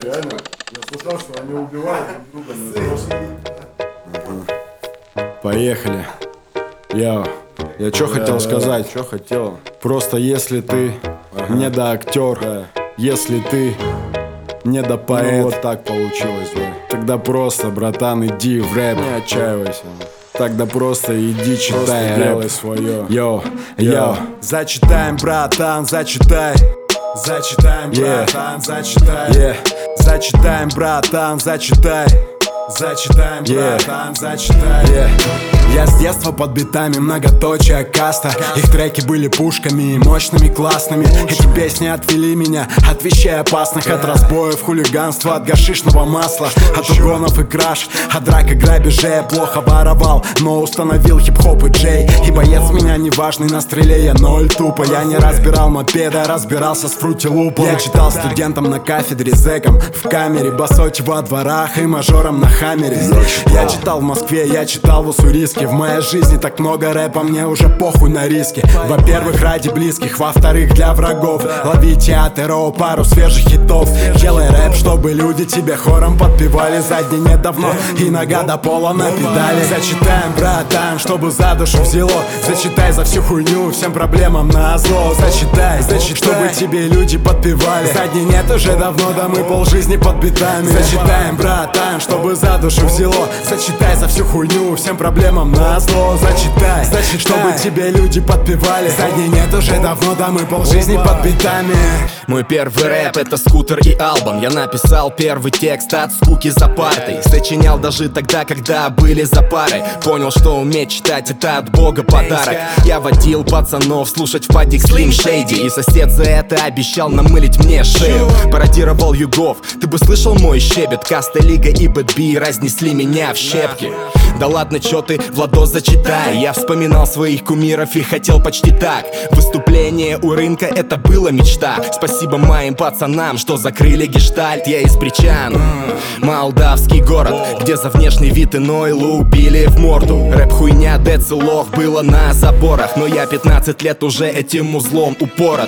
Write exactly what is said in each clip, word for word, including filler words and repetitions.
Реально, я слышал, что они убивают друг друга. Поехали. Я, я что хотел сказать? Что хотел? Просто если ты Ага. недоактер, Да. если ты недопоэт, Ну, вот так получилось, да. тогда просто, братан, иди в рэп. Не отчаивайся. Тогда просто иди читай Просто рэп. делай свое. Йоу, Йоу. йоу. Зачитаем, братан, зачитай. Зачитаем, Yeah. братан, зачитай. Yeah. Зачитаем, братан, зачитай. Зачитаем, Yeah. братан, зачитай. Yeah. Я с детства под битами, многоточие каста. Их треки были пушками и мощными, классными. Эти песни отвели меня от вещей опасных, от разбоев, хулиганства, от гашишного масла, от угонов и краж, от драк и грабежей. Я плохо воровал, но установил хип-хоп и джей. И боец меня неважный, на стреле я ноль тупо. Я не разбирал мопеда, разбирался с фрути-лупом. Я читал студентам на кафедре, зэкам в камере, басоти во дворах и мажорам на хаммере. Я читал в Москве, я читал в Уссурийске. В моей жизни так много рэпа, мне уже похуй на риски. Во-первых, ради близких, во-вторых, для врагов. Лови театр, о, пару свежих хитов. Делай рэп, чтобы люди тебе хором подпевали. Задний нет давно и нога до пола на педали. Зачитаем, братан, чтобы за душу взяло. Зачитай за всю хуйню, всем проблемам назло. Зачитай, зачитай, чтобы тебе люди подпевали. Задний нет уже давно, да мы полжизни под битами. Зачитаем, братан, чтобы за душу взяло. Зачитай за всю хуйню, всем проблемам назло. Зачитай, зачитай, чтобы тебе люди подпевали. Задней нет уже давно, да мы полжизни под битами. Мой первый рэп — это скутер и албом. Я написал первый текст от скуки за партой. Сочинял даже тогда, когда были за парой. Понял, что уметь читать — это от Бога подарок. Я водил пацанов слушать в падик Slim Shady. И сосед за это обещал намылить мне шею. Пародировал югов, ты бы слышал мой щебет. Каста, Лига и Бэтби разнесли меня в щепки. Да ладно, чё ты, Владос, зачитай. Я вспоминал своих кумиров и хотел почти так. Выступление у рынка — это была мечта. Спасибо моим пацанам, что закрыли гештальт. Я из Причан, молдавский город, где за внешний вид иной убили в морду. Рэп хуйня, децилох было на заборах. Но я пятнадцать лет уже этим узлом упорот.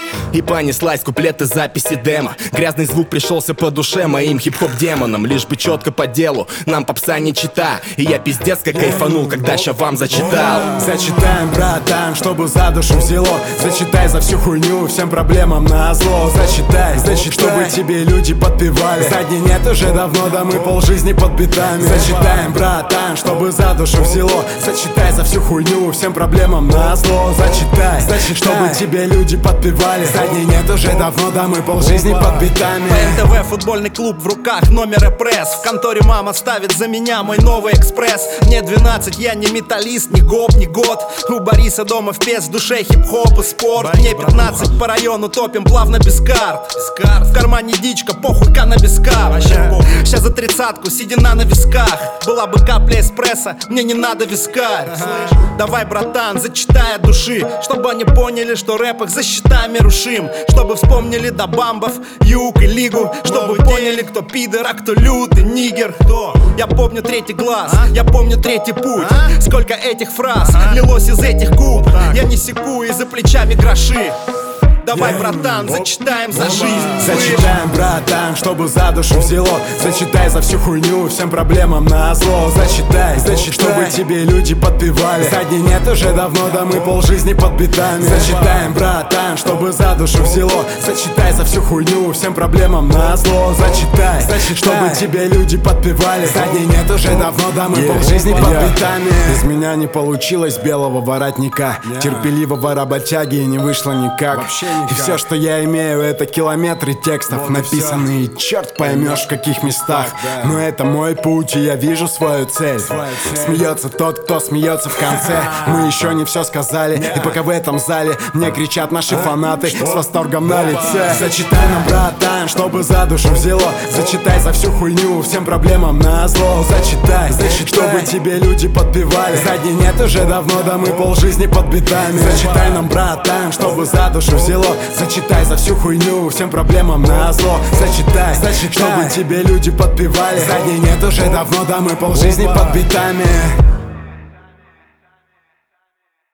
И понеслась куплеты, записи демо. Грязный звук пришелся по душе моим хип-хоп демонам. Лишь бы четко по делу, нам попса не чита. И я пиздец как кайфанул, когда ща вам зачитал. Зачитаем, братан, чтобы за душу взяло. Зачитай за всю хуйню, всем проблемам назло. Зачитай, зачитай, чтобы тебе люди подпевали. Задней нет уже давно, да мы полжизни под битами. Зачитаем, братан, чтобы за душу взяло. Зачитай за всю хуйню, всем проблемам назло. Зачитай, зачитай, чтобы тебе люди подпевали. Задней нет уже давно, да мы полжизни под битами. По эн тэ вэ футбольный клуб в руках, номер и пресс. В конторе мама ставит за меня мой новый экспресс. Мне двенадцать, я не металлист, ни гоп, ни год. У Бориса дома в пес, в душе хип-хоп и спорт. Мне пятнадцать, по району топим плавно без карт. В кармане дичка, похуй, каннабис кап. Сейчас за тридцатку, седина на висках. Была бы капля эспрессо, мне не надо вискарь. Давай, братан, зачитай от души, чтобы они поняли, что рэп их за счетами рушим. Чтобы вспомнили до бамбов, юг и лигу. Чтобы поняли, кто пидор, а кто лютый нигер. Я помню третий глаз, я помню третий путь. Сколько этих фраз лилось из этих губ. Я не секу, и за плечами гроши. Давай, братан, зачитаем за жизнь. Зачитаем, братан, чтобы за душу взяло. Зачитай за всю хуйню, всем проблемам назло. Зачитай, зачитай, чтобы тебе люди подпевали. Задней нет уже давно, да мы полжизни под битами. Зачитаем, братан, чтобы за душу взяло. Зачитай за всю хуйню, всем проблемам назло. Зачитай, зачитай, чтобы тебе люди подпевали. Задней нет уже давно, да мы полжизни под битами. Из меня не получилось белого воротника, терпеливого работяги, и не вышло никак. И все, что я имею, это километры текстов, написанные, черт поймешь в каких местах. Но это мой путь, и я вижу свою цель. Смеется тот, кто смеется в конце. Мы еще не все сказали, и пока в этом зале мне кричат наши фанаты с восторгом на лице. Зачитай нам, братан, чтобы за душу взяло. Зачитай за всю хуйню, всем проблемам назло. Зачитай, зачитай, чтобы тебе люди подпевали. Задней нет уже давно, да мы полжизни под битами. Зачитай нам, братан, чтобы за душу взяло. Зачитай за всю хуйню, всем проблемам назло. Зачитай, зачитай, чтобы тебе люди подпевали. Задней нет уже давно, да мы полжизни под битами.